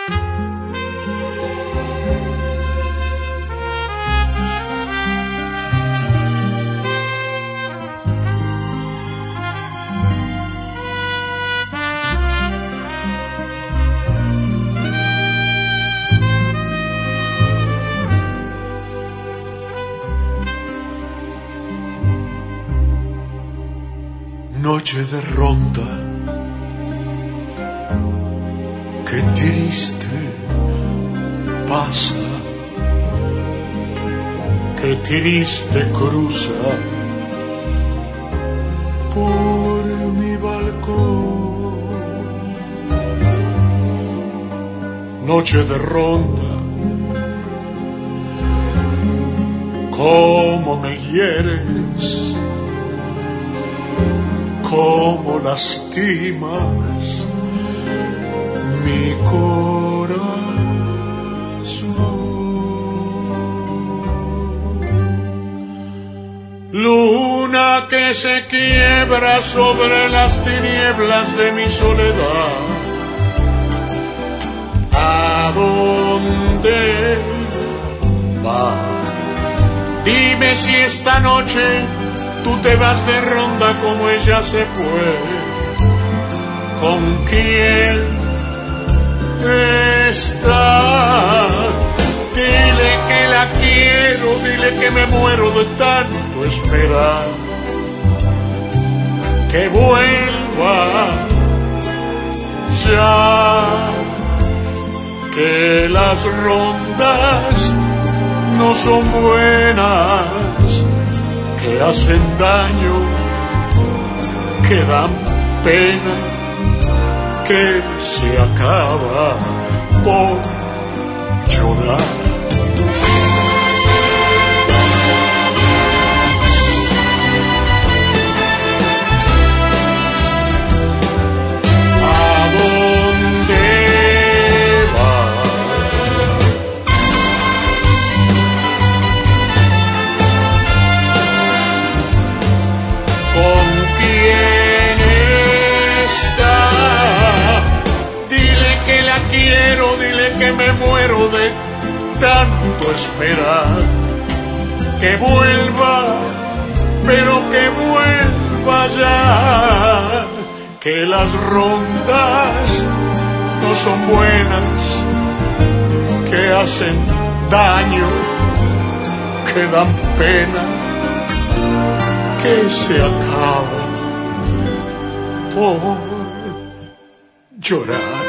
Noche de ronda, qué triste pasa, qué triste cruza por mi balcón. Noche de ronda, cómo me hieres, cómo lastimas mi corazón. Luna que se quiebra sobre las tinieblas de mi soledad. ¿A dónde vas? Dime si esta noche tú te vas de ronda como ella se fue. ¿Con quién está? Dile que la quiero, dile que me muero de tanto esperar. Que vuelva ya, que las rondas no son buenas, que hacen daño, que dan pena, que se acaba por llorar. Quiero, dile que me muero de tanto esperar. Que vuelva, pero que vuelva ya. Que las rondas no son buenas, que hacen daño, que dan pena, que se acaban por llorar.